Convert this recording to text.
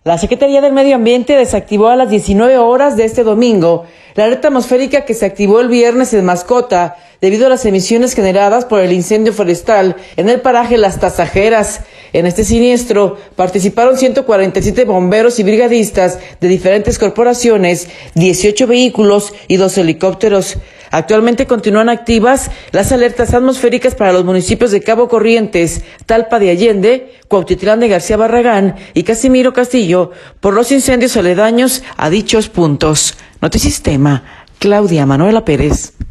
La Secretaría del Medio Ambiente desactivó a las 19 horas de este domingo la alerta atmosférica que se activó el viernes en Mascota debido a las emisiones generadas por el incendio forestal en el paraje Las Tasajeras. En este siniestro participaron 147 bomberos y brigadistas de diferentes corporaciones, 18 vehículos y 2 helicópteros. Actualmente continúan activas las alertas atmosféricas para los municipios de Cabo Corrientes, Talpa de Allende, Cuautitlán de García Barragán y Casimiro Castillo por los incendios aledaños a dichos puntos. Notisistema, Claudia Manuela Pérez.